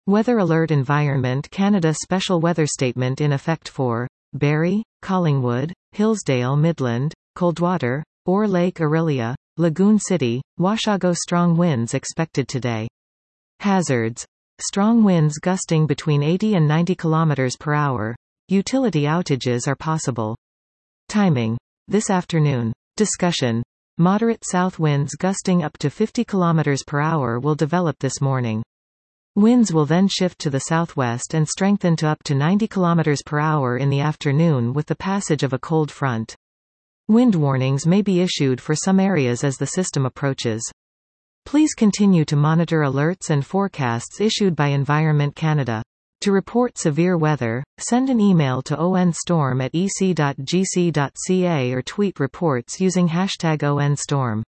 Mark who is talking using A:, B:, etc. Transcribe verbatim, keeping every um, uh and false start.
A: Weather Alert Environment Canada Special Weather Statement in effect for Barrie, Collingwood, Hillsdale Midland, Coldwater, or Lake Orillia, Lagoon City, Washago. Strong winds expected today. Hazards. Strong winds gusting between eighty and ninety kilometers per hour. Utility outages are possible. Timing. This afternoon. Discussion. Moderate south winds gusting up to fifty kilometers per hour will develop this morning. Winds will then shift to the southwest and strengthen to up to ninety kilometers per hour in the afternoon with the passage of a cold front. Wind warnings may be issued for some areas as the system approaches. Please continue to monitor alerts and forecasts issued by Environment Canada. To report severe weather, send an email to onstorm at e c dot g c dot c a or tweet reports using hashtag onstorm.